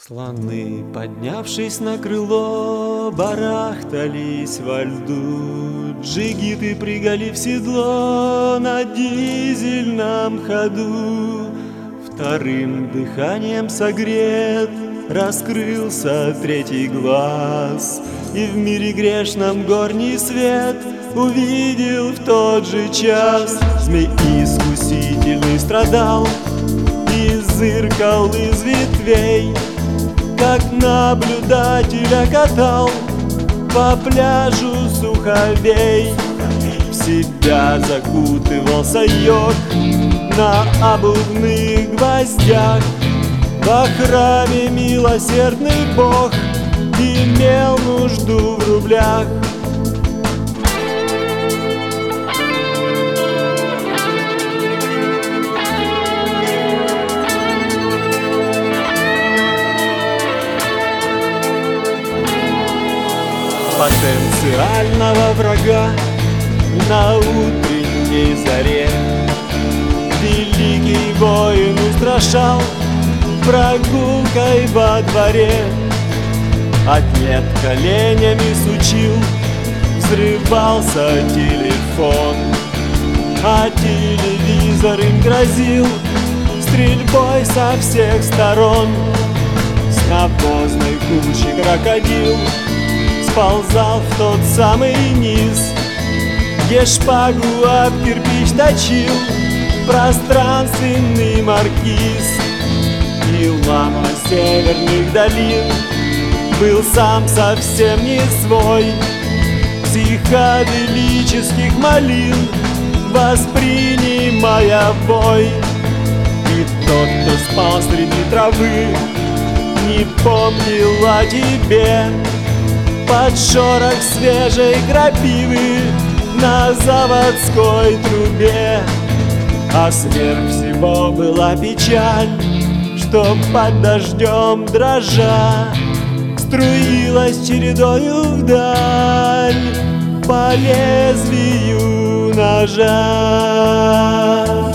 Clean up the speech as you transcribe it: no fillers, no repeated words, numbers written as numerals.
Слоны, поднявшись на крыло, барахтались во льду. Джигиты прыгали в седло на дизельном ходу. Вторым дыханием согрет раскрылся третий глаз, и в мире грешном горний свет увидел в тот же час. Змей искусительный страдал и зыркал из ветвей, как наблюдателя катал по пляжу суховей. В себя закутывался йог на обувных гвоздях. Во храме милосердный Бог имел нужду в рублях. Потенциального врага на утренней заре великий воин устрашал прогулкой во дворе. Ответ коленями сучил, взрывался телефон, а телевизор им грозил стрельбой со всех сторон. С навозной кучи крокодил сползал в тот самый низ, где шпагу об кирпич точил пространственный маркиз. И лама северных долин был сам совсем не свой, психоделических малин воспринимая вой. И тот, кто спал среди травы, не помнил о тебе под шорох свежей крапивы на заводской трубе. А сверх всего была печаль, что под дождем дрожа струилась чередою вдаль по лезвию ножа.